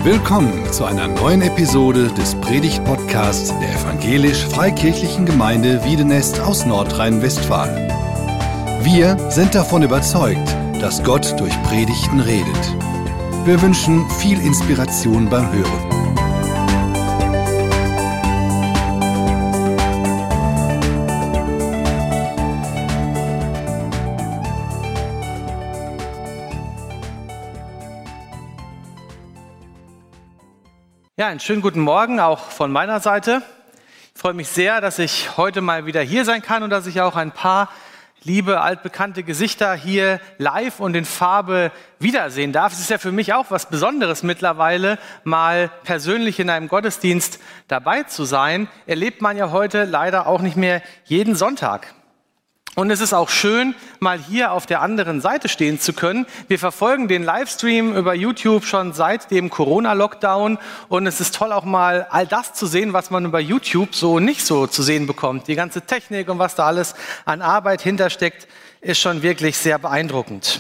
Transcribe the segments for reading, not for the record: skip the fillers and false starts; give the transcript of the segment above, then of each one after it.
Willkommen zu einer neuen Episode des Predigt-Podcasts der Evangelisch-Freikirchlichen Gemeinde Wiedenest aus Nordrhein-Westfalen. Wir sind davon überzeugt, dass Gott durch Predigten redet. Wir wünschen viel Inspiration beim Hören. Ja, einen schönen guten Morgen auch von meiner Seite. Ich freue mich sehr, dass ich heute mal wieder hier sein kann und dass ich auch ein paar liebe, altbekannte Gesichter hier live und in Farbe wiedersehen darf. Es ist ja für mich auch was Besonderes mittlerweile, mal persönlich in einem Gottesdienst dabei zu sein. Erlebt man ja heute leider auch nicht mehr jeden Sonntag. Und es ist auch schön, mal hier auf der anderen Seite stehen zu können. Wir verfolgen den Livestream über YouTube schon seit dem Corona-Lockdown. Und es ist toll, auch mal all das zu sehen, was man über YouTube so nicht so zu sehen bekommt. Die ganze Technik und was da alles an Arbeit hintersteckt, ist schon wirklich sehr beeindruckend.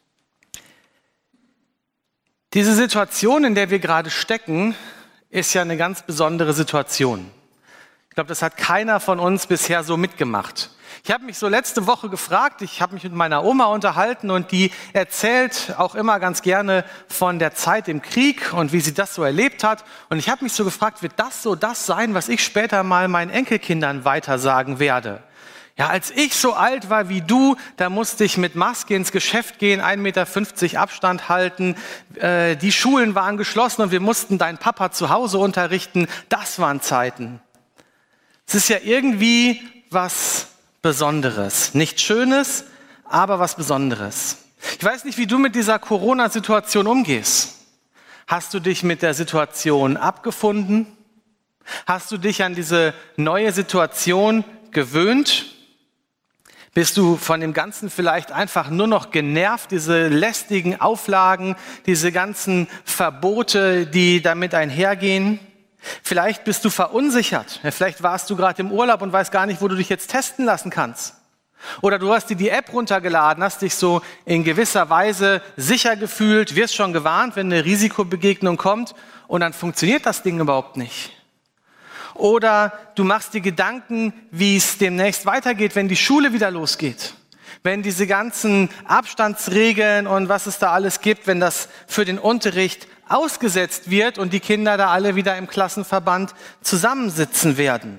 Diese Situation, in der wir gerade stecken, ist ja eine ganz besondere Situation. Ich glaube, das hat keiner von uns bisher so mitgemacht. Ich habe mich so letzte Woche gefragt, ich habe mich mit meiner Oma unterhalten und die erzählt auch immer ganz gerne von der Zeit im Krieg und wie sie das so erlebt hat. Und ich habe mich so gefragt, wird das so das sein, was ich später mal meinen Enkelkindern weitersagen werde? Ja, als ich so alt war wie du, da musste ich mit Maske ins Geschäft gehen, 1,50 Meter Abstand halten, die Schulen waren geschlossen und wir mussten deinen Papa zu Hause unterrichten. Das waren Zeiten. Es ist ja irgendwie was Besonderes. Nicht Schönes, aber was Besonderes. Ich weiß nicht, wie du mit dieser Corona-Situation umgehst. Hast du dich mit der Situation abgefunden? Hast du dich an diese neue Situation gewöhnt? Bist du von dem Ganzen vielleicht einfach nur noch genervt, diese lästigen Auflagen, diese ganzen Verbote, die damit einhergehen? Vielleicht bist du verunsichert. Ja, vielleicht warst du gerade im Urlaub und weißt gar nicht, wo du dich jetzt testen lassen kannst. Oder du hast dir die App runtergeladen, hast dich so in gewisser Weise sicher gefühlt, wirst schon gewarnt, wenn eine Risikobegegnung kommt und dann funktioniert das Ding überhaupt nicht. Oder du machst dir Gedanken, wie es demnächst weitergeht, wenn die Schule wieder losgeht. Wenn diese ganzen Abstandsregeln und was es da alles gibt, wenn das für den Unterricht ausgesetzt wird und die Kinder da alle wieder im Klassenverband zusammensitzen werden.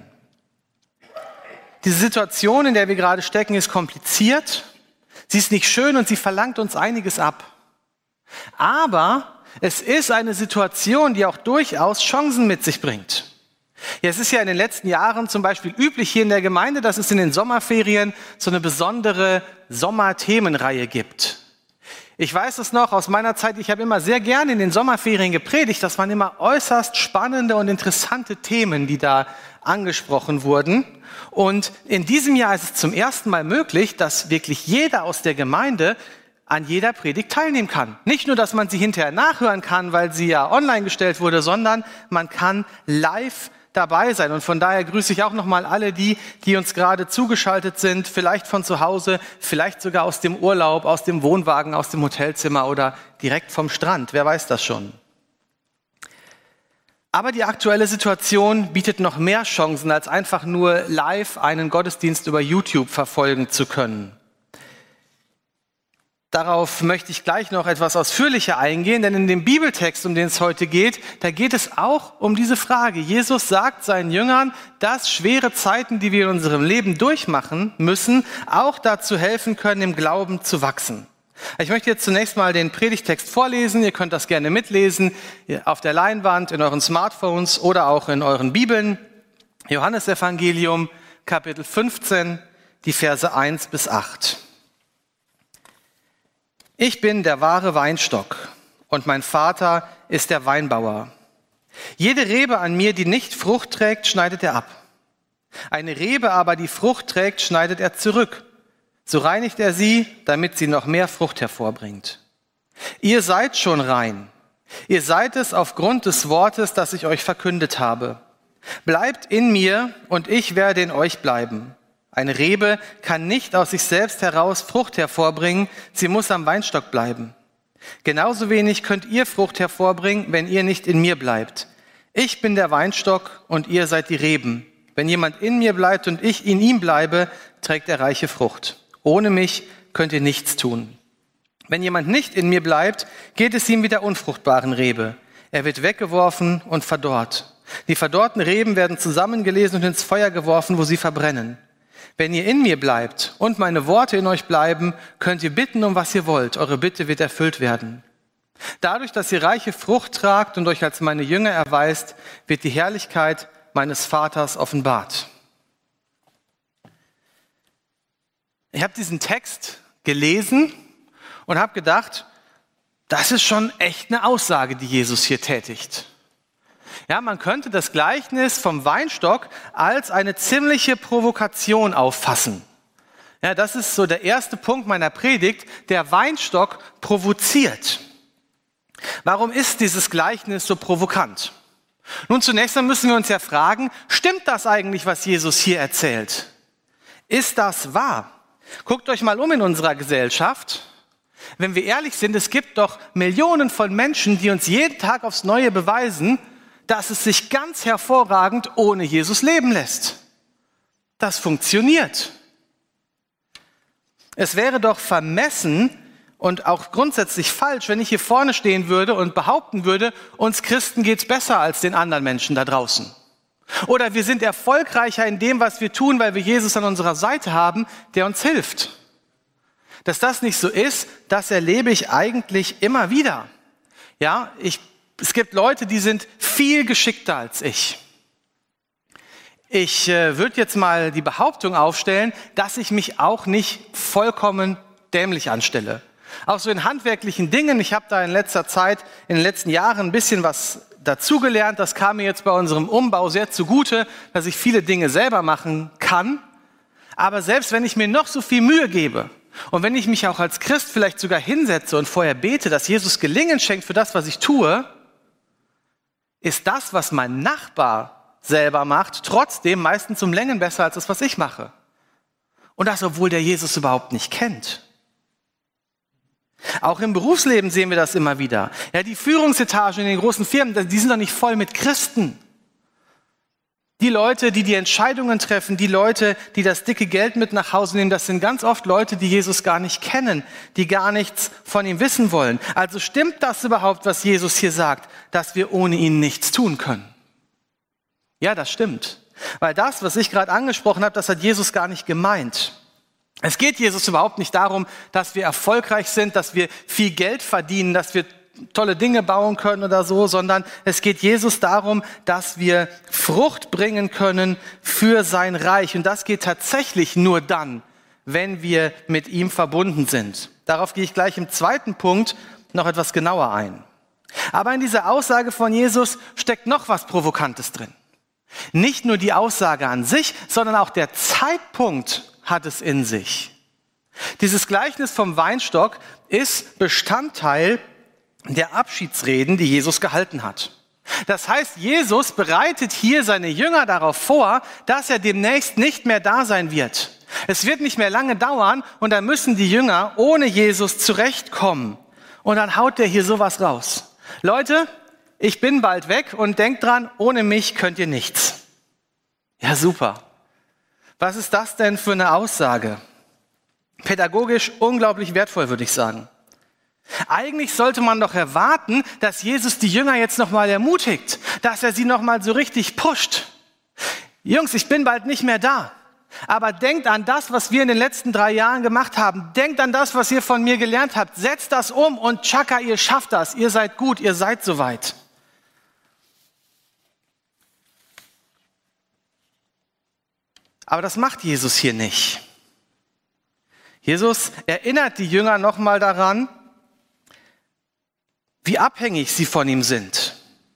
Diese Situation, in der wir gerade stecken, ist kompliziert. Sie ist nicht schön und sie verlangt uns einiges ab. Aber es ist eine Situation, die auch durchaus Chancen mit sich bringt. Ja, es ist ja in den letzten Jahren zum Beispiel üblich hier in der Gemeinde, dass es in den Sommerferien so eine besondere Sommerthemenreihe gibt. Ich weiß es noch aus meiner Zeit, ich habe immer sehr gerne in den Sommerferien gepredigt. Das waren immer äußerst spannende und interessante Themen, die da angesprochen wurden. Und in diesem Jahr ist es zum ersten Mal möglich, dass wirklich jeder aus der Gemeinde an jeder Predigt teilnehmen kann. Nicht nur, dass man sie hinterher nachhören kann, weil sie ja online gestellt wurde, sondern man kann live dabei sein. Und von daher grüße ich auch nochmal alle die uns gerade zugeschaltet sind, vielleicht von zu Hause, vielleicht sogar aus dem Urlaub, aus dem Wohnwagen, aus dem Hotelzimmer oder direkt vom Strand. Wer weiß das schon? Aber die aktuelle Situation bietet noch mehr Chancen, als einfach nur live einen Gottesdienst über YouTube verfolgen zu können. Darauf möchte ich gleich noch etwas ausführlicher eingehen, denn in dem Bibeltext, um den es heute geht, da geht es auch um diese Frage. Jesus sagt seinen Jüngern, dass schwere Zeiten, die wir in unserem Leben durchmachen müssen, auch dazu helfen können, im Glauben zu wachsen. Ich möchte jetzt zunächst mal den Predigtext vorlesen. Ihr könnt das gerne mitlesen, auf der Leinwand, in euren Smartphones oder auch in euren Bibeln. Johannesevangelium, Kapitel 15, die Verse 1 bis 8. Ich bin der wahre Weinstock und mein Vater ist der Weinbauer. Jede Rebe an mir, die nicht Frucht trägt, schneidet er ab. Eine Rebe aber, die Frucht trägt, schneidet er zurück. So reinigt er sie, damit sie noch mehr Frucht hervorbringt. Ihr seid schon rein. Ihr seid es aufgrund des Wortes, das ich euch verkündet habe. Bleibt in mir und ich werde in euch bleiben. Eine Rebe kann nicht aus sich selbst heraus Frucht hervorbringen, sie muss am Weinstock bleiben. Genauso wenig könnt ihr Frucht hervorbringen, wenn ihr nicht in mir bleibt. Ich bin der Weinstock und ihr seid die Reben. Wenn jemand in mir bleibt und ich in ihm bleibe, trägt er reiche Frucht. Ohne mich könnt ihr nichts tun. Wenn jemand nicht in mir bleibt, geht es ihm wie der unfruchtbaren Rebe. Er wird weggeworfen und verdorrt. Die verdorrten Reben werden zusammengelesen und ins Feuer geworfen, wo sie verbrennen. Wenn ihr in mir bleibt und meine Worte in euch bleiben, könnt ihr bitten, um was ihr wollt. Eure Bitte wird erfüllt werden. Dadurch, dass ihr reiche Frucht tragt und euch als meine Jünger erweist, wird die Herrlichkeit meines Vaters offenbart. Ich habe diesen Text gelesen und habe gedacht, das ist schon echt eine Aussage, die Jesus hier tätigt. Ja, man könnte das Gleichnis vom Weinstock als eine ziemliche Provokation auffassen. Ja, das ist so der erste Punkt meiner Predigt. Der Weinstock provoziert. Warum ist dieses Gleichnis so provokant? Nun, zunächst einmal müssen wir uns ja fragen, stimmt das eigentlich, was Jesus hier erzählt? Ist das wahr? Guckt euch mal um in unserer Gesellschaft. Wenn wir ehrlich sind, es gibt doch Millionen von Menschen, die uns jeden Tag aufs Neue beweisen, dass es sich ganz hervorragend ohne Jesus leben lässt. Das funktioniert. Es wäre doch vermessen und auch grundsätzlich falsch, wenn ich hier vorne stehen würde und behaupten würde, uns Christen geht's besser als den anderen Menschen da draußen. Oder wir sind erfolgreicher in dem, was wir tun, weil wir Jesus an unserer Seite haben, der uns hilft. Dass das nicht so ist, das erlebe ich eigentlich immer wieder. Ja, es gibt Leute, die sind viel geschickter als ich. Ich würde jetzt mal die Behauptung aufstellen, dass ich mich auch nicht vollkommen dämlich anstelle. Auch so in handwerklichen Dingen. Ich habe da in letzter Zeit, in den letzten Jahren ein bisschen was dazugelernt. Das kam mir jetzt bei unserem Umbau sehr zugute, dass ich viele Dinge selber machen kann. Aber selbst wenn ich mir noch so viel Mühe gebe und wenn ich mich auch als Christ vielleicht sogar hinsetze und vorher bete, dass Jesus Gelingen schenkt für das, was ich tue, ist das, was mein Nachbar selber macht, trotzdem meistens um Längen besser als das, was ich mache. Und das, obwohl der Jesus überhaupt nicht kennt. Auch im Berufsleben sehen wir das immer wieder. Ja, die Führungsetagen in den großen Firmen, die sind doch nicht voll mit Christen. Die Leute, die die Entscheidungen treffen, die Leute, die das dicke Geld mit nach Hause nehmen, das sind ganz oft Leute, die Jesus gar nicht kennen, die gar nichts von ihm wissen wollen. Also stimmt das überhaupt, was Jesus hier sagt, dass wir ohne ihn nichts tun können? Ja, das stimmt. Weil das, was ich gerade angesprochen habe, das hat Jesus gar nicht gemeint. Es geht Jesus überhaupt nicht darum, dass wir erfolgreich sind, dass wir viel Geld verdienen, dass wir tolle Dinge bauen können oder so, sondern es geht Jesus darum, dass wir Frucht bringen können für sein Reich. Und das geht tatsächlich nur dann, wenn wir mit ihm verbunden sind. Darauf gehe ich gleich im zweiten Punkt noch etwas genauer ein. Aber in dieser Aussage von Jesus steckt noch was Provokantes drin. Nicht nur die Aussage an sich, sondern auch der Zeitpunkt hat es in sich. Dieses Gleichnis vom Weinstock ist Bestandteil der Abschiedsreden, die Jesus gehalten hat. Das heißt, Jesus bereitet hier seine Jünger darauf vor, dass er demnächst nicht mehr da sein wird. Es wird nicht mehr lange dauern und dann müssen die Jünger ohne Jesus zurechtkommen. Und dann haut der hier sowas raus. Leute, ich bin bald weg und denkt dran, ohne mich könnt ihr nichts. Ja, super. Was ist das denn für eine Aussage? Pädagogisch unglaublich wertvoll, würde ich sagen. Eigentlich sollte man doch erwarten, dass Jesus die Jünger jetzt nochmal ermutigt, dass er sie nochmal so richtig pusht. Jungs, ich bin bald nicht mehr da, aber denkt an das, was wir in den letzten 3 Jahren gemacht haben. Denkt an das, was ihr von mir gelernt habt. Setzt das um und tschakka, ihr schafft das. Ihr seid gut, ihr seid soweit. Aber das macht Jesus hier nicht. Jesus erinnert die Jünger nochmal daran, wie abhängig sie von ihm sind.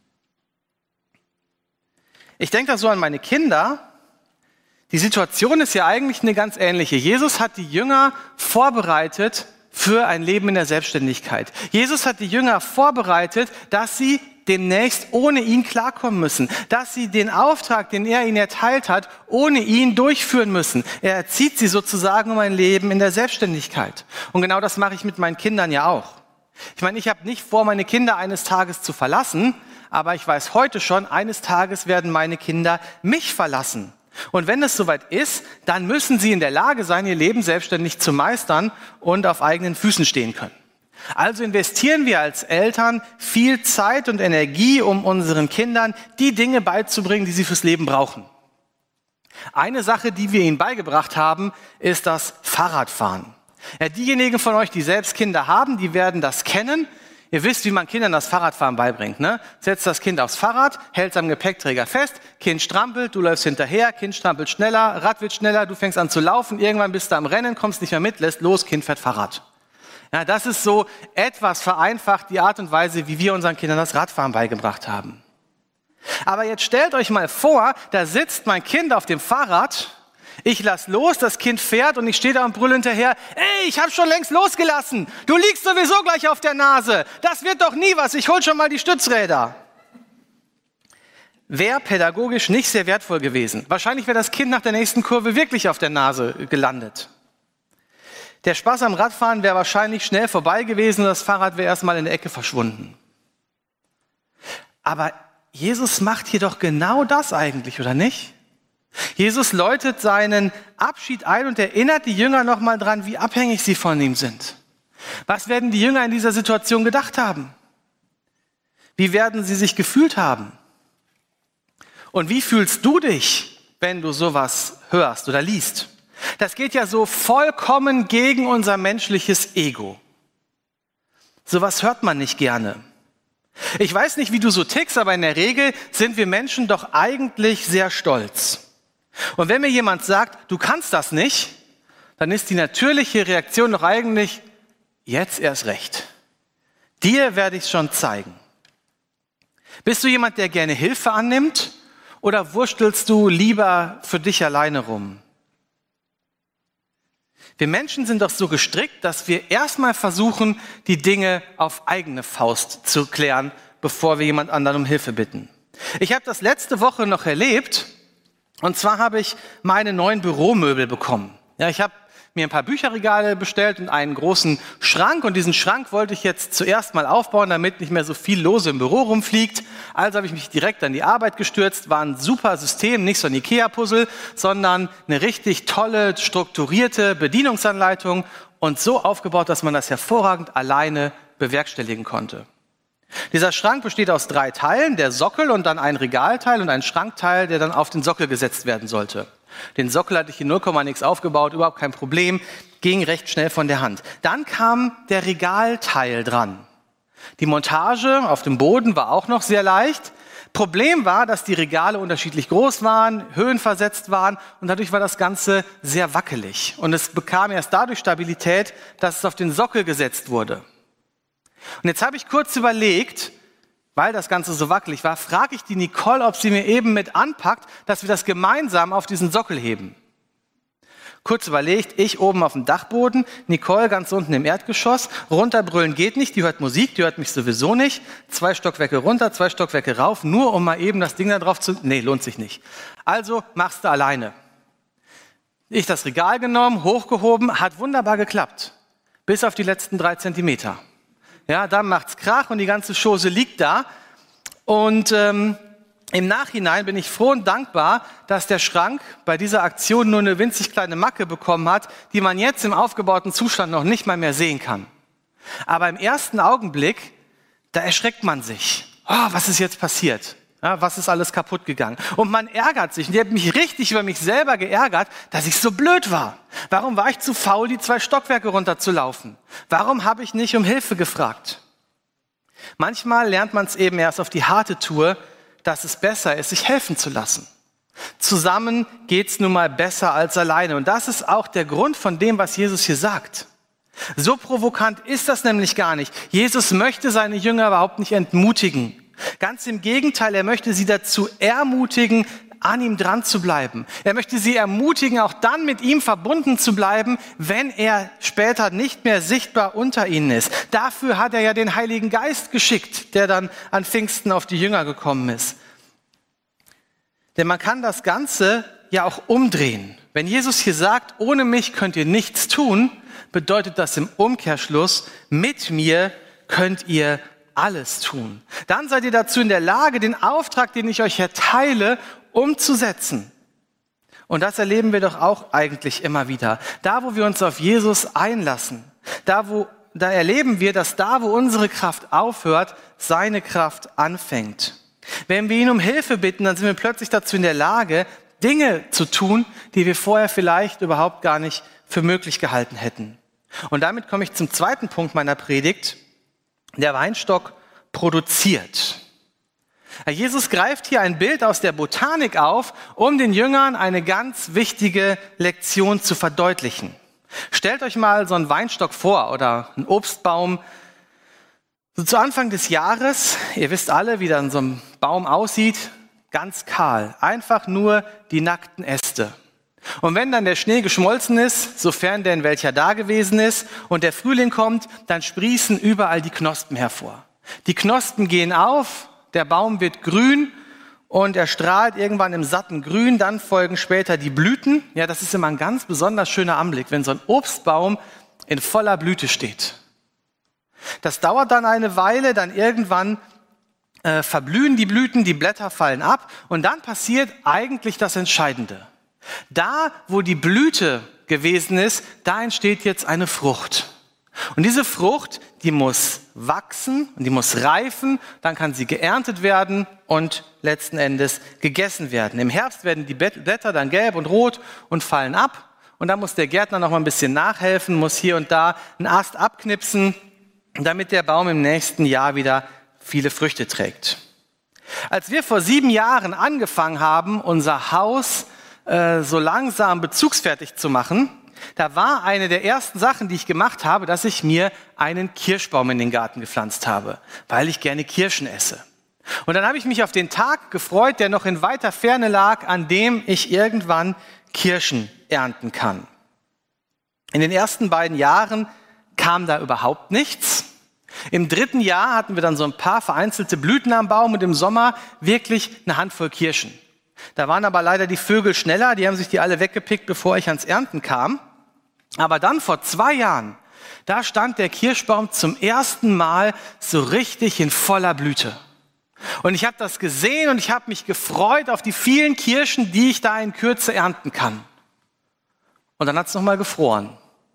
Ich denke da so an meine Kinder. Die Situation ist ja eigentlich eine ganz ähnliche. Jesus hat die Jünger vorbereitet für ein Leben in der Selbstständigkeit. Jesus hat die Jünger vorbereitet, dass sie demnächst ohne ihn klarkommen müssen, dass sie den Auftrag, den er ihnen erteilt hat, ohne ihn durchführen müssen. Er erzieht sie sozusagen um ein Leben in der Selbstständigkeit. Und genau das mache ich mit meinen Kindern ja auch. Ich meine, ich habe nicht vor, meine Kinder eines Tages zu verlassen, aber ich weiß heute schon, eines Tages werden meine Kinder mich verlassen. Und wenn es soweit ist, dann müssen sie in der Lage sein, ihr Leben selbstständig zu meistern und auf eigenen Füßen stehen können. Also investieren wir als Eltern viel Zeit und Energie, um unseren Kindern die Dinge beizubringen, die sie fürs Leben brauchen. Eine Sache, die wir ihnen beigebracht haben, ist das Fahrradfahren. Ja, diejenigen von euch, die selbst Kinder haben, die werden das kennen. Ihr wisst, wie man Kindern das Fahrradfahren beibringt, ne? Setzt das Kind aufs Fahrrad, hält es am Gepäckträger fest, Kind strampelt, du läufst hinterher, Kind strampelt schneller, Rad wird schneller, du fängst an zu laufen, irgendwann bist du am Rennen, kommst nicht mehr mit, lässt los, Kind fährt Fahrrad. Ja, das ist so etwas vereinfacht die Art und Weise, wie wir unseren Kindern das Radfahren beigebracht haben. Aber jetzt stellt euch mal vor, da sitzt mein Kind auf dem Fahrrad, ich lass los, das Kind fährt und ich stehe da und brülle hinterher, ey, ich hab schon längst losgelassen, du liegst sowieso gleich auf der Nase, das wird doch nie was, ich hol schon mal die Stützräder. Wäre pädagogisch nicht sehr wertvoll gewesen. Wahrscheinlich wäre das Kind nach der nächsten Kurve wirklich auf der Nase gelandet. Der Spaß am Radfahren wäre wahrscheinlich schnell vorbei gewesen und das Fahrrad wäre erstmal in der Ecke verschwunden. Aber Jesus macht hier doch genau das eigentlich, oder nicht? Jesus läutet seinen Abschied ein und erinnert die Jünger nochmal dran, wie abhängig sie von ihm sind. Was werden die Jünger in dieser Situation gedacht haben? Wie werden sie sich gefühlt haben? Und wie fühlst du dich, wenn du sowas hörst oder liest? Das geht ja so vollkommen gegen unser menschliches Ego. Sowas hört man nicht gerne. Ich weiß nicht, wie du so tickst, aber in der Regel sind wir Menschen doch eigentlich sehr stolz. Und wenn mir jemand sagt, du kannst das nicht, dann ist die natürliche Reaktion doch eigentlich, jetzt erst recht. Dir werde ich es schon zeigen. Bist du jemand, der gerne Hilfe annimmt oder wurstelst du lieber für dich alleine rum? Wir Menschen sind doch so gestrickt, dass wir erstmal versuchen, die Dinge auf eigene Faust zu klären, bevor wir jemand anderen um Hilfe bitten. Ich habe das letzte Woche noch erlebt, und zwar habe ich meine neuen Büromöbel bekommen. Ja, ich habe mir ein paar Bücherregale bestellt und einen großen Schrank, und diesen Schrank wollte ich jetzt zuerst mal aufbauen, damit nicht mehr so viel lose im Büro rumfliegt. Also habe ich mich direkt an die Arbeit gestürzt, war ein super System, nicht so ein Ikea-Puzzle, sondern eine richtig tolle, strukturierte Bedienungsanleitung und so aufgebaut, dass man das hervorragend alleine bewerkstelligen konnte. Dieser Schrank besteht aus 3 Teilen, der Sockel und dann ein Regalteil und ein Schrankteil, der dann auf den Sockel gesetzt werden sollte. Den Sockel hatte ich in 0, nix aufgebaut, überhaupt kein Problem, ging recht schnell von der Hand. Dann kam der Regalteil dran. Die Montage auf dem Boden war auch noch sehr leicht. Problem war, dass die Regale unterschiedlich groß waren, höhenversetzt waren und dadurch war das Ganze sehr wackelig. Und es bekam erst dadurch Stabilität, dass es auf den Sockel gesetzt wurde. Und jetzt habe ich kurz überlegt, weil das Ganze so wackelig war, frage ich die Nicole, ob sie mir eben mit anpackt, dass wir das gemeinsam auf diesen Sockel heben. Kurz überlegt, ich oben auf dem Dachboden, Nicole ganz unten im Erdgeschoss, runterbrüllen geht nicht, die hört Musik, die hört mich sowieso nicht, 2 Stockwerke runter, 2 Stockwerke rauf, nur um mal eben das Ding da drauf zu... Nee, lohnt sich nicht. Also machst du alleine. Ich das Regal genommen, hochgehoben, hat wunderbar geklappt. Bis auf die letzten 3 Zentimeter. Ja, dann macht's Krach und die ganze Chose liegt da. Und im Nachhinein bin ich froh und dankbar, dass der Schrank bei dieser Aktion nur eine winzig kleine Macke bekommen hat, die man jetzt im aufgebauten Zustand noch nicht mal mehr sehen kann. Aber im ersten Augenblick, da erschreckt man sich. Oh, was ist jetzt passiert? Ja, was ist alles kaputt gegangen? Und man ärgert sich. Und ich habe mich richtig über mich selber geärgert, dass ich so blöd war. Warum war ich zu faul, die 2 Stockwerke runterzulaufen? Warum habe ich nicht um Hilfe gefragt? Manchmal lernt man es eben erst auf die harte Tour, dass es besser ist, sich helfen zu lassen. Zusammen geht's nun mal besser als alleine. Und das ist auch der Grund von dem, was Jesus hier sagt. So provokant ist das nämlich gar nicht. Jesus möchte seine Jünger überhaupt nicht entmutigen. Ganz im Gegenteil, er möchte sie dazu ermutigen, an ihm dran zu bleiben. Er möchte sie ermutigen, auch dann mit ihm verbunden zu bleiben, wenn er später nicht mehr sichtbar unter ihnen ist. Dafür hat er ja den Heiligen Geist geschickt, der dann an Pfingsten auf die Jünger gekommen ist. Denn man kann das Ganze ja auch umdrehen. Wenn Jesus hier sagt, ohne mich könnt ihr nichts tun, bedeutet das im Umkehrschluss, mit mir könnt ihr alles tun. Dann seid ihr dazu in der Lage, den Auftrag, den ich euch erteile, umzusetzen. Und das erleben wir doch auch eigentlich immer wieder. Da, wo wir uns auf Jesus einlassen, da erleben wir, dass da, wo unsere Kraft aufhört, seine Kraft anfängt. Wenn wir ihn um Hilfe bitten, dann sind wir plötzlich dazu in der Lage, Dinge zu tun, die wir vorher vielleicht überhaupt gar nicht für möglich gehalten hätten. Und damit komme ich zum zweiten Punkt meiner Predigt. Der Weinstock produziert. Jesus greift hier ein Bild aus der Botanik auf, um den Jüngern eine ganz wichtige Lektion zu verdeutlichen. Stellt euch mal so einen Weinstock vor oder einen Obstbaum. So zu Anfang des Jahres, ihr wisst alle, wie dann so ein Baum aussieht, ganz kahl, einfach nur die nackten Äste. Und wenn dann der Schnee geschmolzen ist, sofern denn welcher da gewesen ist, und der Frühling kommt, dann sprießen überall die Knospen hervor. Die Knospen gehen auf, der Baum wird grün und er strahlt irgendwann im satten Grün, dann folgen später die Blüten. Ja, das ist immer ein ganz besonders schöner Anblick, wenn so ein Obstbaum in voller Blüte steht. Das dauert dann eine Weile, dann irgendwann verblühen die Blüten, die Blätter fallen ab und dann passiert eigentlich das Entscheidende. Da, wo die Blüte gewesen ist, da entsteht jetzt eine Frucht. Und diese Frucht, die muss wachsen und die muss reifen, dann kann sie geerntet werden und letzten Endes gegessen werden. Im Herbst werden die Blätter dann gelb und rot und fallen ab. Und dann muss der Gärtner noch mal ein bisschen nachhelfen, muss hier und da einen Ast abknipsen, damit der Baum im nächsten Jahr wieder viele Früchte trägt. Als wir vor 7 Jahren angefangen haben, unser Haus so langsam bezugsfertig zu machen, da war eine der ersten Sachen, die ich gemacht habe, dass ich mir einen Kirschbaum in den Garten gepflanzt habe, weil ich gerne Kirschen esse. Und dann habe ich mich auf den Tag gefreut, der noch in weiter Ferne lag, an dem ich irgendwann Kirschen ernten kann. In den ersten 2 Jahren kam da überhaupt nichts. Im 3. Jahr hatten wir dann so ein paar vereinzelte Blüten am Baum und im Sommer wirklich eine Handvoll Kirschen. Da waren aber leider die Vögel schneller, die haben sich die alle weggepickt, bevor ich ans Ernten kam. Aber dann vor 2 Jahren, da stand der Kirschbaum zum ersten Mal so richtig in voller Blüte. Und ich habe das gesehen und ich habe mich gefreut auf die vielen Kirschen, die ich da in Kürze ernten kann. Und dann hat es nochmal gefroren.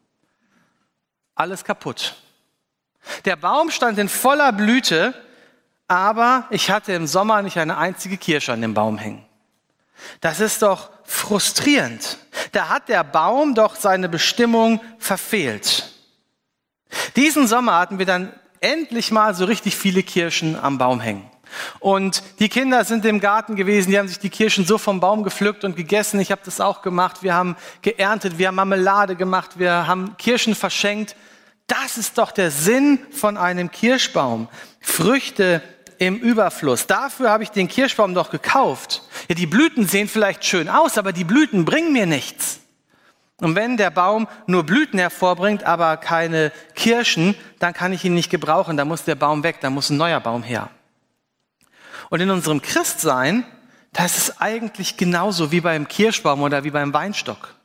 Alles kaputt. Der Baum stand in voller Blüte, aber ich hatte im Sommer nicht eine einzige Kirsche an dem Baum hängen. Das ist doch frustrierend. Da hat der Baum doch seine Bestimmung verfehlt. Diesen Sommer hatten wir dann endlich mal so richtig viele Kirschen am Baum hängen. Und die Kinder sind im Garten gewesen, die haben sich die Kirschen so vom Baum gepflückt und gegessen. Ich habe das auch gemacht. Wir haben geerntet, wir haben Marmelade gemacht, wir haben Kirschen verschenkt. Das ist doch der Sinn von einem Kirschbaum. Früchte im Überfluss. Dafür habe ich den Kirschbaum doch gekauft. Ja, die Blüten sehen vielleicht schön aus, aber die Blüten bringen mir nichts. Und wenn der Baum nur Blüten hervorbringt, aber keine Kirschen, dann kann ich ihn nicht gebrauchen. Da muss der Baum weg, da muss ein neuer Baum her. Und in unserem Christsein, da ist es eigentlich genauso wie beim Kirschbaum oder wie beim Weinstock.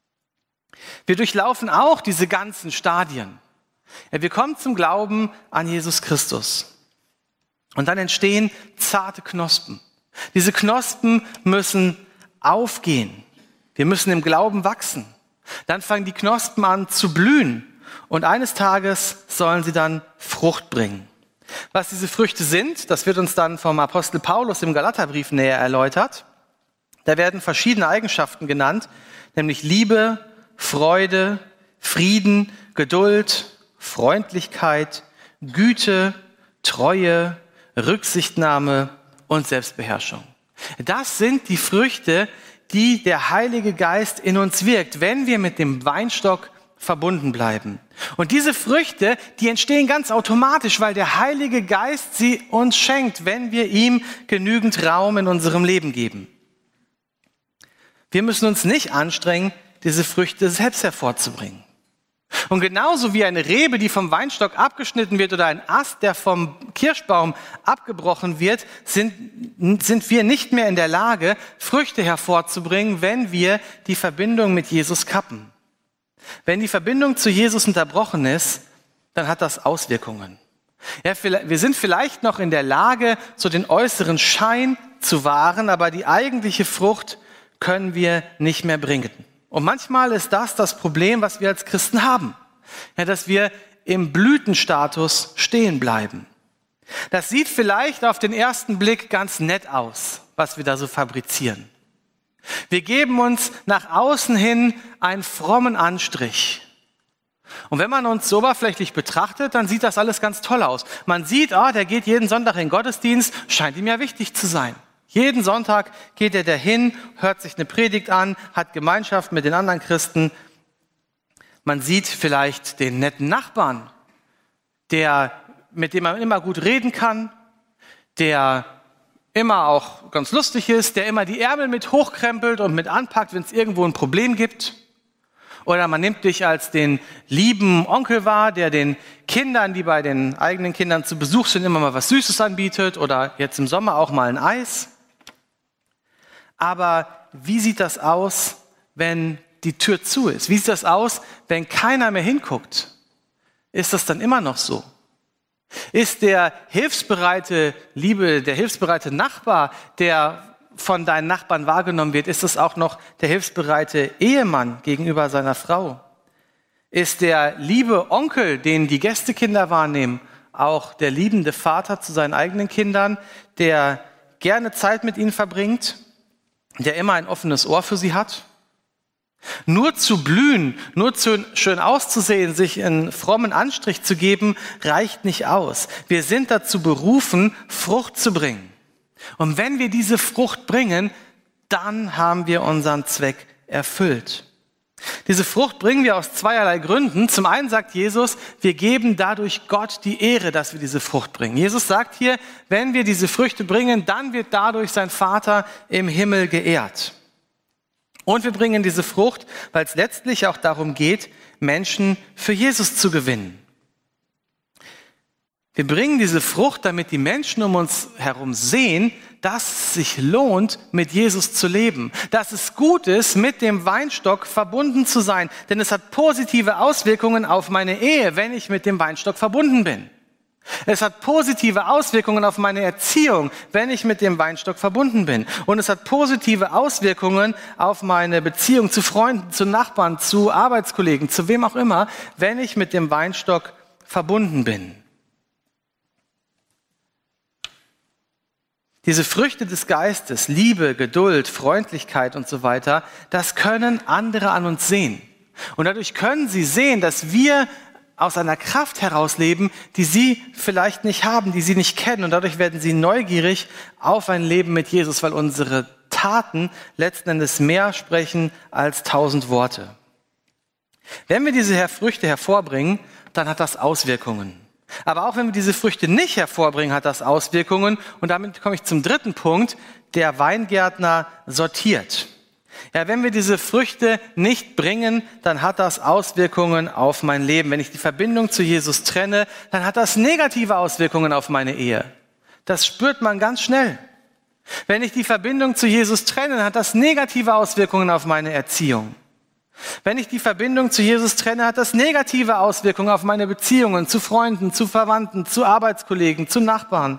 Wir durchlaufen auch diese ganzen Stadien. Ja, wir kommen zum Glauben an Jesus Christus. Und dann entstehen zarte Knospen. Diese Knospen müssen aufgehen. Wir müssen im Glauben wachsen. Dann fangen die Knospen an zu blühen. Und eines Tages sollen sie dann Frucht bringen. Was diese Früchte sind, das wird uns dann vom Apostel Paulus im Galaterbrief näher erläutert. Da werden verschiedene Eigenschaften genannt, nämlich Liebe, Freude, Frieden, Geduld, Freundlichkeit, Güte, Treue, Rücksichtnahme und Selbstbeherrschung. Das sind die Früchte, die der Heilige Geist in uns wirkt, wenn wir mit dem Weinstock verbunden bleiben. Und diese Früchte, die entstehen ganz automatisch, weil der Heilige Geist sie uns schenkt, wenn wir ihm genügend Raum in unserem Leben geben. Wir müssen uns nicht anstrengen, diese Früchte selbst hervorzubringen. Und genauso wie eine Rebe, die vom Weinstock abgeschnitten wird, oder ein Ast, der vom Kirschbaum abgebrochen wird, sind wir nicht mehr in der Lage, Früchte hervorzubringen, wenn wir die Verbindung mit Jesus kappen. Wenn die Verbindung zu Jesus unterbrochen ist, dann hat das Auswirkungen. Ja, wir sind vielleicht noch in der Lage, so den äußeren Schein zu wahren, aber die eigentliche Frucht können wir nicht mehr bringen. Und manchmal ist das Problem, was wir als Christen haben. Ja, dass wir im Blütenstatus stehen bleiben. Das sieht vielleicht auf den ersten Blick ganz nett aus, was wir da so fabrizieren. Wir geben uns nach außen hin einen frommen Anstrich. Und wenn man uns so oberflächlich betrachtet, dann sieht das alles ganz toll aus. Man sieht, der geht jeden Sonntag in den Gottesdienst, scheint ihm ja wichtig zu sein. Jeden Sonntag geht er dahin, hört sich eine Predigt an, hat Gemeinschaft mit den anderen Christen. Man sieht vielleicht den netten Nachbarn, mit dem man immer gut reden kann, der immer auch ganz lustig ist, der immer die Ärmel mit hochkrempelt und mit anpackt, wenn es irgendwo ein Problem gibt. Oder man nimmt dich als den lieben Onkel wahr, der den Kindern, die bei den eigenen Kindern zu Besuch sind, immer mal was Süßes anbietet oder jetzt im Sommer auch mal ein Eis. Aber wie sieht das aus, wenn die Tür zu ist? Wie sieht das aus, wenn keiner mehr hinguckt? Ist das dann immer noch so? Ist der hilfsbereite Nachbar, der von deinen Nachbarn wahrgenommen wird, ist es auch noch der hilfsbereite Ehemann gegenüber seiner Frau? Ist der liebe Onkel, den die Gästekinder wahrnehmen, auch der liebende Vater zu seinen eigenen Kindern, der gerne Zeit mit ihnen verbringt, der immer ein offenes Ohr für sie hat? Nur zu blühen, nur schön auszusehen, sich einen frommen Anstrich zu geben, reicht nicht aus. Wir sind dazu berufen, Frucht zu bringen. Und wenn wir diese Frucht bringen, dann haben wir unseren Zweck erfüllt. Diese Frucht bringen wir aus zweierlei Gründen. Zum einen sagt Jesus, wir geben dadurch Gott die Ehre, dass wir diese Frucht bringen. Jesus sagt hier, wenn wir diese Früchte bringen, dann wird dadurch sein Vater im Himmel geehrt. Und wir bringen diese Frucht, weil es letztlich auch darum geht, Menschen für Jesus zu gewinnen. Wir bringen diese Frucht, damit die Menschen um uns herum sehen, dass es sich lohnt, mit Jesus zu leben. Dass es gut ist, mit dem Weinstock verbunden zu sein. Denn es hat positive Auswirkungen auf meine Ehe, wenn ich mit dem Weinstock verbunden bin. Es hat positive Auswirkungen auf meine Erziehung, wenn ich mit dem Weinstock verbunden bin. Und es hat positive Auswirkungen auf meine Beziehung zu Freunden, zu Nachbarn, zu Arbeitskollegen, zu wem auch immer, wenn ich mit dem Weinstock verbunden bin. Diese Früchte des Geistes, Liebe, Geduld, Freundlichkeit und so weiter, das können andere an uns sehen. Und dadurch können sie sehen, dass wir aus einer Kraft heraus leben, die sie vielleicht nicht haben, die sie nicht kennen. Und dadurch werden sie neugierig auf ein Leben mit Jesus, weil unsere Taten letzten Endes mehr sprechen als 1000 Worte. Wenn wir diese Früchte hervorbringen, dann hat das Auswirkungen. Aber auch wenn wir diese Früchte nicht hervorbringen, hat das Auswirkungen. Und damit komme ich zum dritten Punkt. Der Weingärtner sortiert. Ja, wenn wir diese Früchte nicht bringen, dann hat das Auswirkungen auf mein Leben. Wenn ich die Verbindung zu Jesus trenne, dann hat das negative Auswirkungen auf meine Ehe. Das spürt man ganz schnell. Wenn ich die Verbindung zu Jesus trenne, dann hat das negative Auswirkungen auf meine Erziehung. Wenn ich die Verbindung zu Jesus trenne, hat das negative Auswirkungen auf meine Beziehungen zu Freunden, zu Verwandten, zu Arbeitskollegen, zu Nachbarn.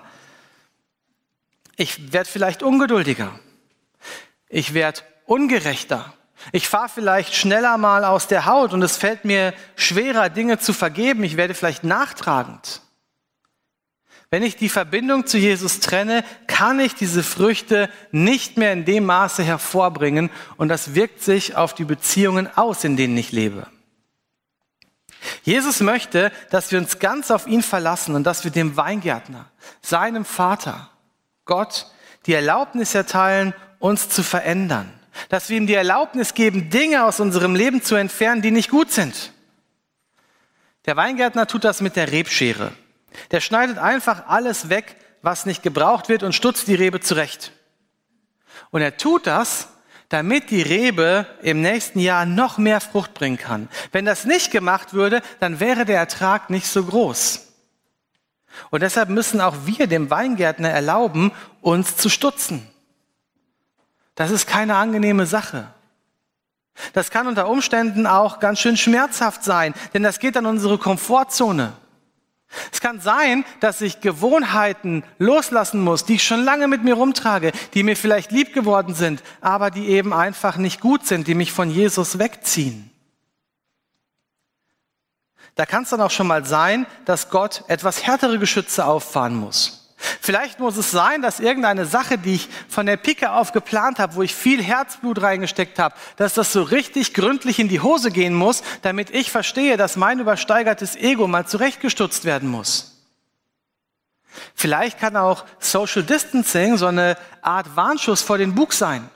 Ich werde vielleicht ungeduldiger. Ich werde ungerechter. Ich fahre vielleicht schneller mal aus der Haut und es fällt mir schwerer, Dinge zu vergeben. Ich werde vielleicht nachtragend. Wenn ich die Verbindung zu Jesus trenne, kann ich diese Früchte nicht mehr in dem Maße hervorbringen und das wirkt sich auf die Beziehungen aus, in denen ich lebe. Jesus möchte, dass wir uns ganz auf ihn verlassen und dass wir dem Weingärtner, seinem Vater, Gott, die Erlaubnis erteilen, uns zu verändern. Dass wir ihm die Erlaubnis geben, Dinge aus unserem Leben zu entfernen, die nicht gut sind. Der Weingärtner tut das mit der Rebschere. Der schneidet einfach alles weg, was nicht gebraucht wird und stutzt die Rebe zurecht. Und er tut das, damit die Rebe im nächsten Jahr noch mehr Frucht bringen kann. Wenn das nicht gemacht würde, dann wäre der Ertrag nicht so groß. Und deshalb müssen auch wir dem Weingärtner erlauben, uns zu stutzen. Das ist keine angenehme Sache. Das kann unter Umständen auch ganz schön schmerzhaft sein, denn das geht an unsere Komfortzone. Es kann sein, dass ich Gewohnheiten loslassen muss, die ich schon lange mit mir rumtrage, die mir vielleicht lieb geworden sind, aber die eben einfach nicht gut sind, die mich von Jesus wegziehen. Da kann es dann auch schon mal sein, dass Gott etwas härtere Geschütze auffahren muss. Vielleicht muss es sein, dass irgendeine Sache, die ich von der Pike auf geplant habe, wo ich viel Herzblut reingesteckt habe, dass das so richtig gründlich in die Hose gehen muss, damit ich verstehe, dass mein übersteigertes Ego mal zurechtgestutzt werden muss. Vielleicht kann auch Social Distancing so eine Art Warnschuss vor den Bug sein.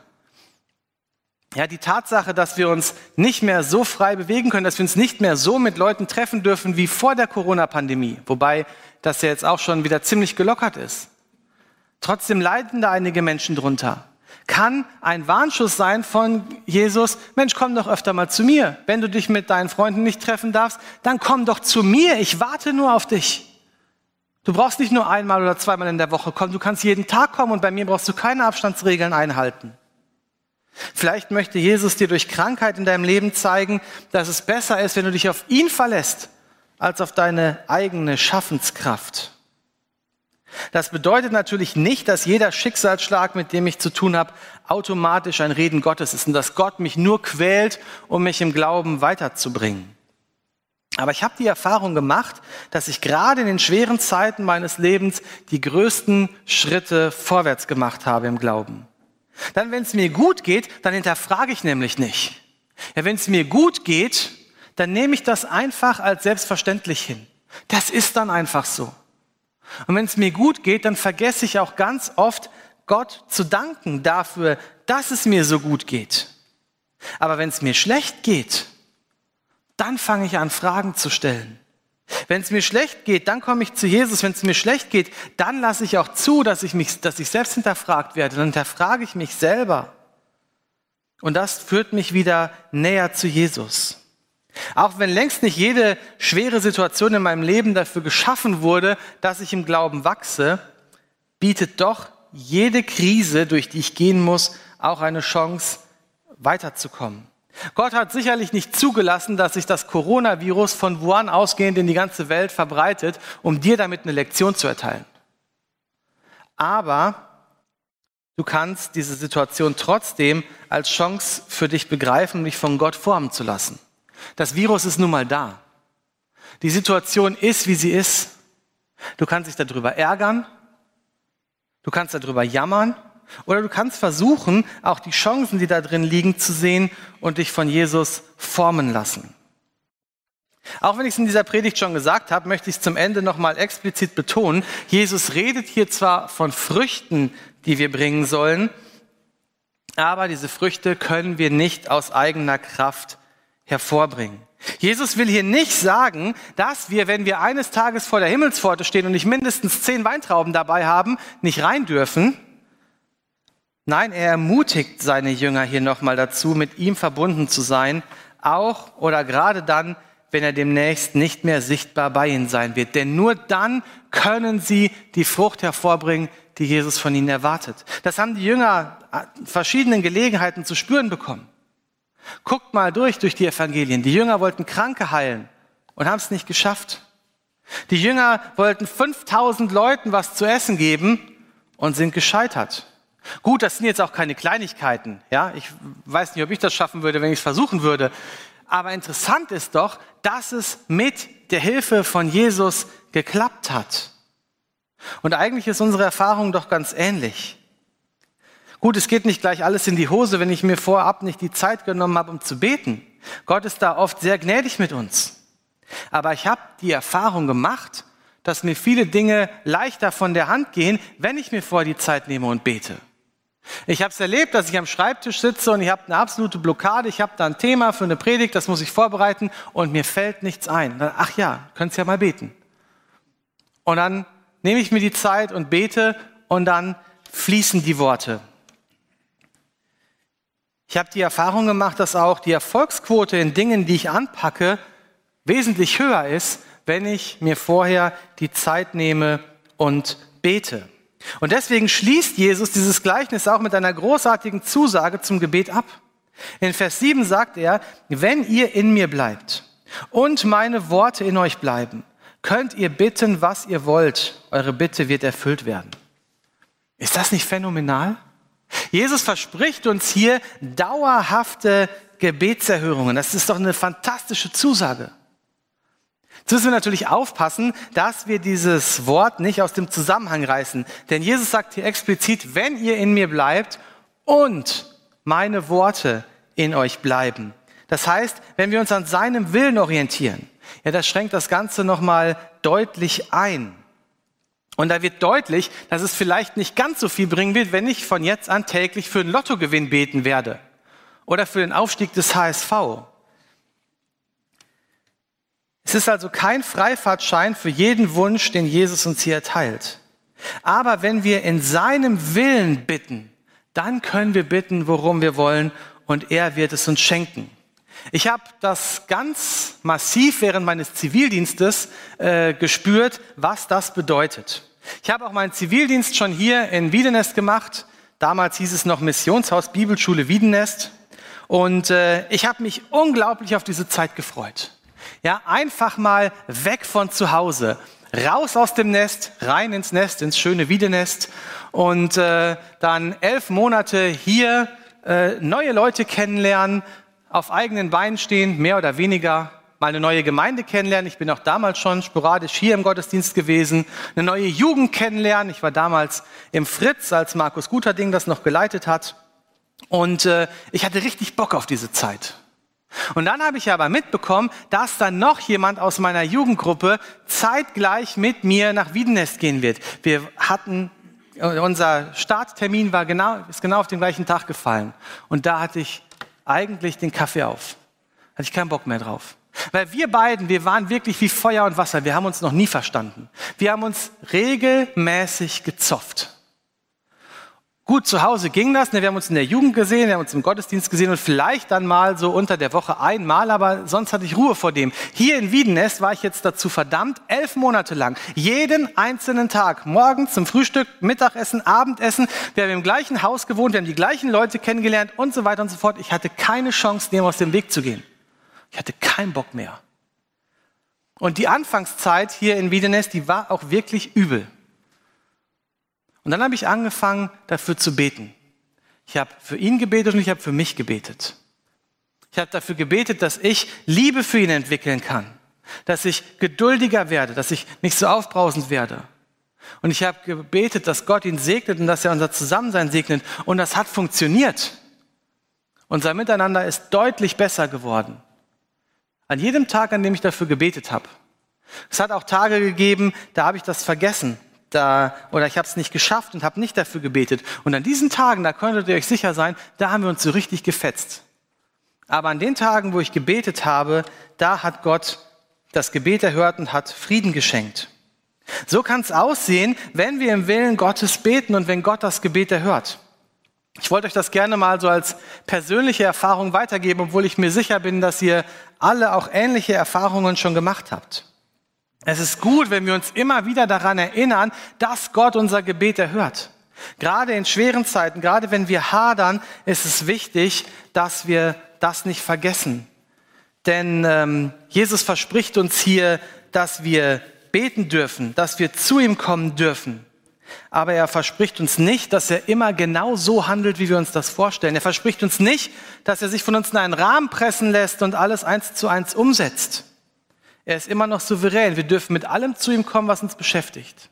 Ja, die Tatsache, dass wir uns nicht mehr so frei bewegen können, dass wir uns nicht mehr so mit Leuten treffen dürfen wie vor der Corona-Pandemie, wobei das ja jetzt auch schon wieder ziemlich gelockert ist. Trotzdem leiden da einige Menschen drunter. Kann ein Warnschuss sein von Jesus, Mensch, komm doch öfter mal zu mir. Wenn du dich mit deinen Freunden nicht treffen darfst, dann komm doch zu mir, ich warte nur auf dich. Du brauchst nicht nur einmal oder zweimal in der Woche kommen, du kannst jeden Tag kommen und bei mir brauchst du keine Abstandsregeln einhalten. Vielleicht möchte Jesus dir durch Krankheit in deinem Leben zeigen, dass es besser ist, wenn du dich auf ihn verlässt, als auf deine eigene Schaffenskraft. Das bedeutet natürlich nicht, dass jeder Schicksalsschlag, mit dem ich zu tun habe, automatisch ein Reden Gottes ist und dass Gott mich nur quält, um mich im Glauben weiterzubringen. Aber ich habe die Erfahrung gemacht, dass ich gerade in den schweren Zeiten meines Lebens die größten Schritte vorwärts gemacht habe im Glauben. Dann, wenn es mir gut geht, dann hinterfrage ich nämlich nicht. Ja, wenn es mir gut geht, dann nehme ich das einfach als selbstverständlich hin. Das ist dann einfach so. Und wenn es mir gut geht, dann vergesse ich auch ganz oft, Gott zu danken dafür, dass es mir so gut geht. Aber wenn es mir schlecht geht, dann fange ich an, Fragen zu stellen. Wenn es mir schlecht geht, dann komme ich zu Jesus. Wenn es mir schlecht geht, dann lasse ich auch zu, dass ich selbst hinterfragt werde. Dann hinterfrage ich mich selber. Und das führt mich wieder näher zu Jesus. Auch wenn längst nicht jede schwere Situation in meinem Leben dafür geschaffen wurde, dass ich im Glauben wachse, bietet doch jede Krise, durch die ich gehen muss, auch eine Chance, weiterzukommen. Gott hat sicherlich nicht zugelassen, dass sich das Coronavirus von Wuhan ausgehend in die ganze Welt verbreitet, um dir damit eine Lektion zu erteilen. Aber du kannst diese Situation trotzdem als Chance für dich begreifen, um dich von Gott formen zu lassen. Das Virus ist nun mal da. Die Situation ist, wie sie ist. Du kannst dich darüber ärgern, du kannst darüber jammern, oder du kannst versuchen, auch die Chancen, die da drin liegen, zu sehen und dich von Jesus formen lassen. Auch wenn ich es in dieser Predigt schon gesagt habe, möchte ich es zum Ende nochmal explizit betonen. Jesus redet hier zwar von Früchten, die wir bringen sollen, aber diese Früchte können wir nicht aus eigener Kraft hervorbringen. Jesus will hier nicht sagen, dass wir, wenn wir eines Tages vor der Himmelspforte stehen und nicht mindestens 10 Weintrauben dabei haben, nicht rein dürfen. Nein, er ermutigt seine Jünger hier nochmal dazu, mit ihm verbunden zu sein, auch oder gerade dann, wenn er demnächst nicht mehr sichtbar bei ihnen sein wird. Denn nur dann können sie die Frucht hervorbringen, die Jesus von ihnen erwartet. Das haben die Jünger an verschiedenen Gelegenheiten zu spüren bekommen. Guckt mal durch die Evangelien. Die Jünger wollten Kranke heilen und haben es nicht geschafft. Die Jünger wollten 5000 Leuten was zu essen geben und sind gescheitert. Gut, das sind jetzt auch keine Kleinigkeiten. Ja? Ich weiß nicht, ob ich das schaffen würde, wenn ich es versuchen würde. Aber interessant ist doch, dass es mit der Hilfe von Jesus geklappt hat. Und eigentlich ist unsere Erfahrung doch ganz ähnlich. Gut, es geht nicht gleich alles in die Hose, wenn ich mir vorab nicht die Zeit genommen habe, um zu beten. Gott ist da oft sehr gnädig mit uns. Aber ich habe die Erfahrung gemacht, dass mir viele Dinge leichter von der Hand gehen, wenn ich mir vorher die Zeit nehme und bete. Ich habe es erlebt, dass ich am Schreibtisch sitze und ich habe eine absolute Blockade. Ich habe da ein Thema für eine Predigt, das muss ich vorbereiten und mir fällt nichts ein. Dann, ach ja, könntest ja mal beten. Und dann nehme ich mir die Zeit und bete und dann fließen die Worte. Ich habe die Erfahrung gemacht, dass auch die Erfolgsquote in Dingen, die ich anpacke, wesentlich höher ist, wenn ich mir vorher die Zeit nehme und bete. Und deswegen schließt Jesus dieses Gleichnis auch mit einer großartigen Zusage zum Gebet ab. In Vers 7 sagt er, wenn ihr in mir bleibt und meine Worte in euch bleiben, könnt ihr bitten, was ihr wollt. Eure Bitte wird erfüllt werden. Ist das nicht phänomenal? Jesus verspricht uns hier dauerhafte Gebetserhörungen. Das ist doch eine fantastische Zusage. Jetzt müssen wir natürlich aufpassen, dass wir dieses Wort nicht aus dem Zusammenhang reißen. Denn Jesus sagt hier explizit, wenn ihr in mir bleibt und meine Worte in euch bleiben. Das heißt, wenn wir uns an seinem Willen orientieren, ja, das schränkt das Ganze nochmal deutlich ein. Und da wird deutlich, dass es vielleicht nicht ganz so viel bringen wird, wenn ich von jetzt an täglich für den Lottogewinn beten werde oder für den Aufstieg des HSV. Es ist also kein Freifahrtschein für jeden Wunsch, den Jesus uns hier erteilt. Aber wenn wir in seinem Willen bitten, dann können wir bitten, worum wir wollen, und er wird es uns schenken. Ich habe das ganz massiv während meines Zivildienstes gespürt, was das bedeutet. Ich habe auch meinen Zivildienst schon hier in Wiedenest gemacht. Damals hieß es noch Missionshaus Bibelschule Wiedenest. Und ich habe mich unglaublich auf diese Zeit gefreut. Ja, einfach mal weg von zu Hause, raus aus dem Nest, rein ins Nest, ins schöne Wiedenest und dann 11 Monate hier neue Leute kennenlernen, auf eigenen Beinen stehen, mehr oder weniger, mal eine neue Gemeinde kennenlernen. Ich bin auch damals schon sporadisch hier im Gottesdienst gewesen, eine neue Jugend kennenlernen. Ich war damals im Fritz, als Markus Guterding das noch geleitet hat. Und ich hatte richtig Bock auf diese Zeit. Und dann habe ich aber mitbekommen, dass dann noch jemand aus meiner Jugendgruppe zeitgleich mit mir nach Wiedenest gehen wird. Wir hatten, unser Starttermin ist genau auf den gleichen Tag gefallen. Und da hatte ich eigentlich den Kaffee auf. Hatte ich keinen Bock mehr drauf. Weil wir waren wirklich wie Feuer und Wasser. Wir haben uns noch nie verstanden. Wir haben uns regelmäßig gezofft. Gut, zu Hause ging das. Wir haben uns in der Jugend gesehen, wir haben uns im Gottesdienst gesehen und vielleicht dann mal so unter der Woche einmal, aber sonst hatte ich Ruhe vor dem. Hier in Wiedenest war ich jetzt dazu verdammt, 11 Monate lang, jeden einzelnen Tag, morgens zum Frühstück, Mittagessen, Abendessen. Wir haben im gleichen Haus gewohnt, wir haben die gleichen Leute kennengelernt und so weiter und so fort. Ich hatte keine Chance, dem aus dem Weg zu gehen. Ich hatte keinen Bock mehr. Und die Anfangszeit hier in Wiedenest, die war auch wirklich übel. Und dann habe ich angefangen, dafür zu beten. Ich habe für ihn gebetet und ich habe für mich gebetet. Ich habe dafür gebetet, dass ich Liebe für ihn entwickeln kann, dass ich geduldiger werde, dass ich nicht so aufbrausend werde. Und ich habe gebetet, dass Gott ihn segnet und dass er unser Zusammensein segnet. Und das hat funktioniert. Unser Miteinander ist deutlich besser geworden. An jedem Tag, an dem ich dafür gebetet habe. Es hat auch Tage gegeben, da habe ich das vergessen. Oder ich habe es nicht geschafft und habe nicht dafür gebetet. Und an diesen Tagen, da könntet ihr euch sicher sein, da haben wir uns so richtig gefetzt. Aber an den Tagen, wo ich gebetet habe, da hat Gott das Gebet erhört und hat Frieden geschenkt. So kann es aussehen, wenn wir im Willen Gottes beten und wenn Gott das Gebet erhört. Ich wollte euch das gerne mal so als persönliche Erfahrung weitergeben, obwohl ich mir sicher bin, dass ihr alle auch ähnliche Erfahrungen schon gemacht habt. Es ist gut, wenn wir uns immer wieder daran erinnern, dass Gott unser Gebet erhört. Gerade in schweren Zeiten, gerade wenn wir hadern, ist es wichtig, dass wir das nicht vergessen. Denn Jesus verspricht uns hier, dass wir beten dürfen, dass wir zu ihm kommen dürfen. Aber er verspricht uns nicht, dass er immer genau so handelt, wie wir uns das vorstellen. Er verspricht uns nicht, dass er sich von uns in einen Rahmen pressen lässt und alles 1:1 umsetzt. Er ist immer noch souverän. Wir dürfen mit allem zu ihm kommen, was uns beschäftigt.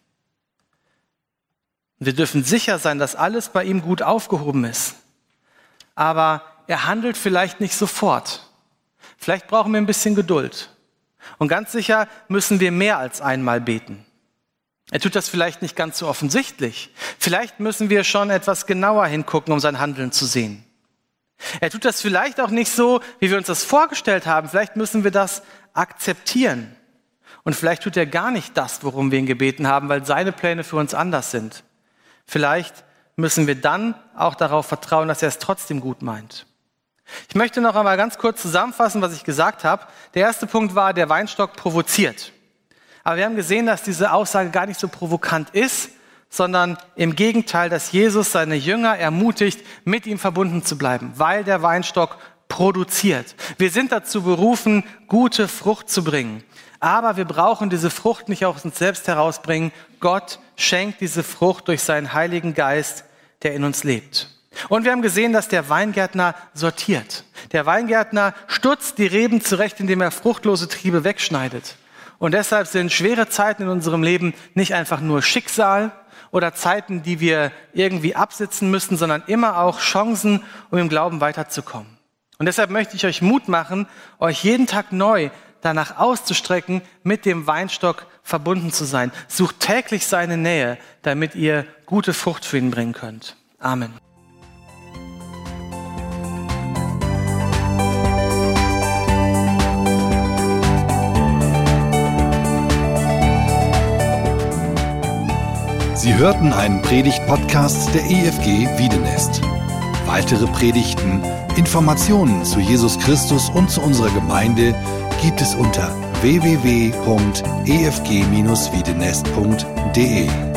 Wir dürfen sicher sein, dass alles bei ihm gut aufgehoben ist. Aber er handelt vielleicht nicht sofort. Vielleicht brauchen wir ein bisschen Geduld. Und ganz sicher müssen wir mehr als einmal beten. Er tut das vielleicht nicht ganz so offensichtlich. Vielleicht müssen wir schon etwas genauer hingucken, um sein Handeln zu sehen. Er tut das vielleicht auch nicht so, wie wir uns das vorgestellt haben. Vielleicht müssen wir das akzeptieren. Und vielleicht tut er gar nicht das, worum wir ihn gebeten haben, weil seine Pläne für uns anders sind. Vielleicht müssen wir dann auch darauf vertrauen, dass er es trotzdem gut meint. Ich möchte noch einmal ganz kurz zusammenfassen, was ich gesagt habe. Der erste Punkt war, der Weinstock provoziert. Aber wir haben gesehen, dass diese Aussage gar nicht so provokant ist, sondern im Gegenteil, dass Jesus seine Jünger ermutigt, mit ihm verbunden zu bleiben, weil der Weinstock produziert. Wir sind dazu berufen, gute Frucht zu bringen. Aber wir brauchen diese Frucht nicht aus uns selbst herausbringen. Gott schenkt diese Frucht durch seinen Heiligen Geist, der in uns lebt. Und wir haben gesehen, dass der Weingärtner sortiert. Der Weingärtner stutzt die Reben zurecht, indem er fruchtlose Triebe wegschneidet. Und deshalb sind schwere Zeiten in unserem Leben nicht einfach nur Schicksal oder Zeiten, die wir irgendwie absitzen müssen, sondern immer auch Chancen, um im Glauben weiterzukommen. Und deshalb möchte ich euch Mut machen, euch jeden Tag neu danach auszustrecken, mit dem Weinstock verbunden zu sein. Sucht täglich seine Nähe, damit ihr gute Frucht für ihn bringen könnt. Amen. Sie hörten einen Predigt-Podcast der EFG Wiedenest. Weitere Predigten, Informationen zu Jesus Christus und zu unserer Gemeinde gibt es unter www.efg-wiedenest.de.